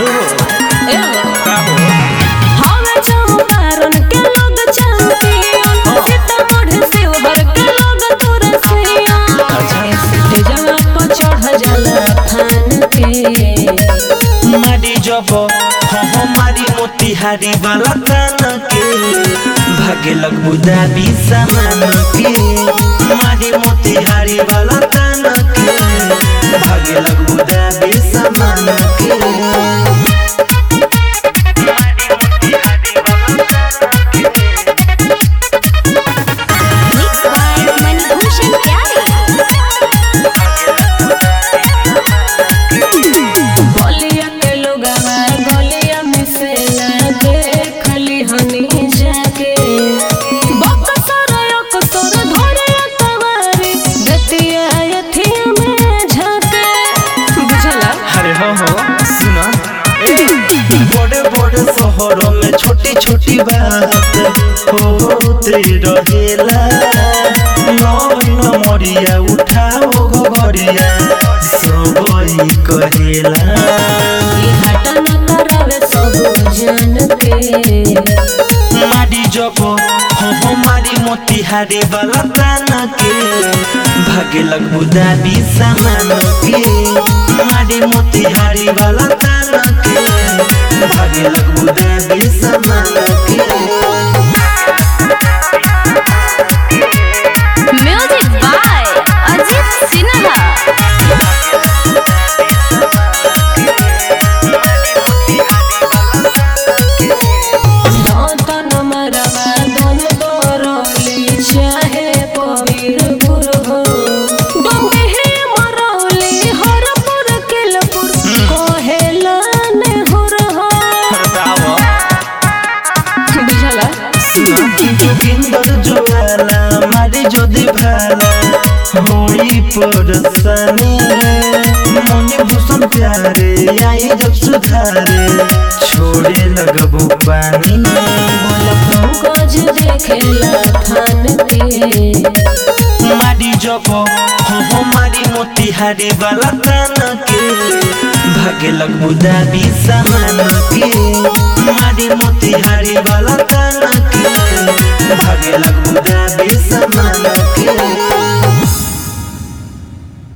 हमारी मोतिहारी वाला तान के भागे लगबू दाबी सामान के हमारी मोतिहारी वाला तान के भागे लगबू दाबी सामान के शहरों में छोटी छोटी बात होते रहेला नमरिया उठाओ घरिया सबई कहेला मारी जब हमारी मोतिहारी वाला तान के भागे लगबू दाबी सामान के हमारी मोतिहारी वाला तान के भागे लगबू दाबी सामान के। Music by Ajit Sinha. जदि भाला होई परसानी मने भूषण प्यारे आई जब सुधारे छोड़े लगबू पानी मारी जब हमारी मोतिहारी वाला तान के भागे लगबू दाबी सामान के हमारी मोतिहारी वाला तान के भागे लगबू